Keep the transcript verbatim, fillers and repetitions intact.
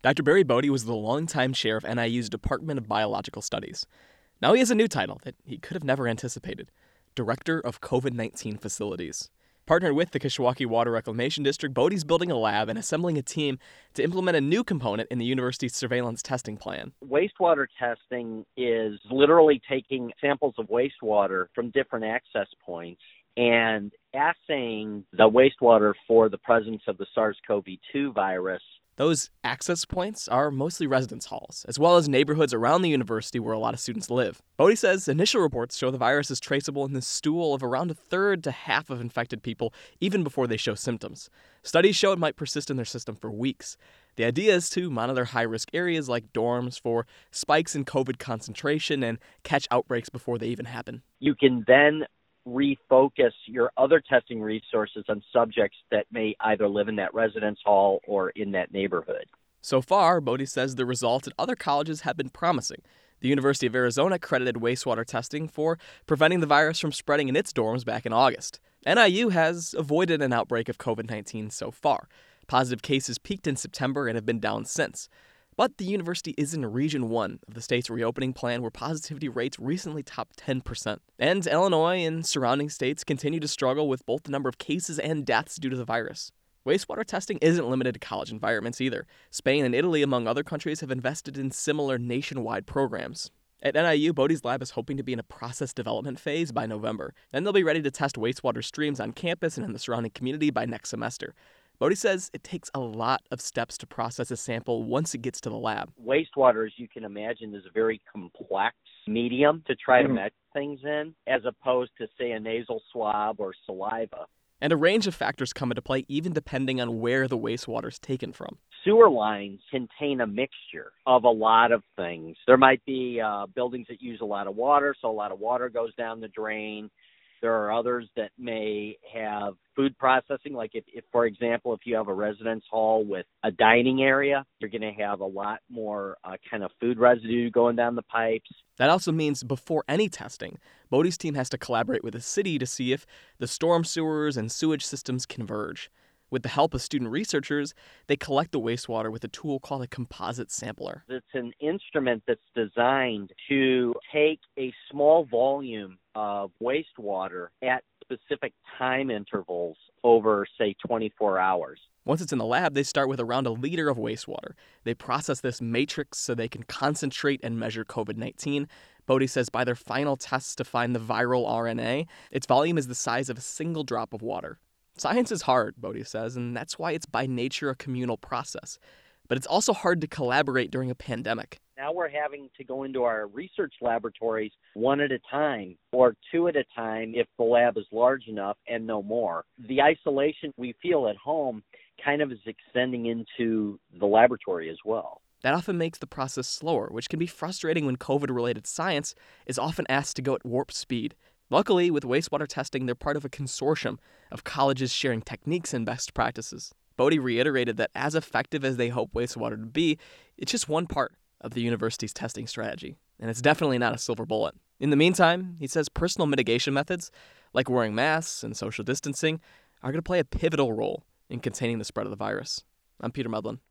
Doctor Barry Bode was the longtime chair of N I U's Department of Biological Studies. Now he has a new title that he could have never anticipated: Director of COVID nineteen Facilities. Partnered with the Kishwaukee Water Reclamation District, Bode's building a lab and assembling a team to implement a new component in the university's surveillance testing plan. Wastewater testing is literally taking samples of wastewater from different access points and assaying the wastewater for the presence of the SARS-C o V two virus. Those access points are mostly residence halls, as well as neighborhoods around the university where a lot of students live. Bode says initial reports show the virus is traceable in the stool of around a third to half of infected people, even before they show symptoms. Studies show it might persist in their system for weeks. The idea is to monitor high-risk areas like dorms for spikes in COVID concentration and catch outbreaks before they even happen. You can then refocus your other testing resources on subjects that may either live in that residence hall or in that neighborhood. So far, Bode says the results at other colleges have been promising. The University of Arizona credited wastewater testing for preventing the virus from spreading in its dorms back in August. N I U has avoided an outbreak of COVID nineteen so far. Positive cases peaked in September and have been down since. But the university is in Region one of the state's reopening plan, where positivity rates recently topped ten percent. And Illinois and surrounding states continue to struggle with both the number of cases and deaths due to the virus. Wastewater testing isn't limited to college environments either. Spain and Italy, among other countries, have invested in similar nationwide programs. At N I U, Bode's lab is hoping to be in a process development phase by November. Then they'll be ready to test wastewater streams on campus and in the surrounding community by next semester. Bode says it takes a lot of steps to process a sample once it gets to the lab. Wastewater, as you can imagine, is a very complex medium to try mm-hmm. to measure things in, as opposed to, say, a nasal swab or saliva. And a range of factors come into play, even depending on where the wastewater is taken from. Sewer lines contain a mixture of a lot of things. There might be uh, buildings that use a lot of water, so a lot of water goes down the drain. There are others that may have food processing, like if, if, for example, if you have a residence hall with a dining area, you're going to have a lot more uh, kind of food residue going down the pipes. That also means before any testing, Bode's team has to collaborate with the city to see if the storm sewers and sewage systems converge. With the help of student researchers, they collect the wastewater with a tool called a composite sampler. It's an instrument that's designed to take a small volume of wastewater at specific time intervals over, say, twenty-four hours. Once it's in the lab, they start with around a liter of wastewater. They process this matrix so they can concentrate and measure COVID nineteen. Bode says by their final tests to find the viral R N A, its volume is the size of a single drop of water. Science is hard, Bode says, and that's why it's by nature a communal process. But it's also hard to collaborate during a pandemic. Now we're having to go into our research laboratories one at a time or two at a time if the lab is large enough and no more. The isolation we feel at home kind of is extending into the laboratory as well. That often makes the process slower, which can be frustrating when COVID-related science is often asked to go at warp speed. Luckily, with wastewater testing, they're part of a consortium of colleges sharing techniques and best practices. Bode reiterated that as effective as they hope wastewater to be, it's just one part of the university's testing strategy, and it's definitely not a silver bullet. In the meantime, he says personal mitigation methods, like wearing masks and social distancing, are going to play a pivotal role in containing the spread of the virus. I'm Peter Medlin.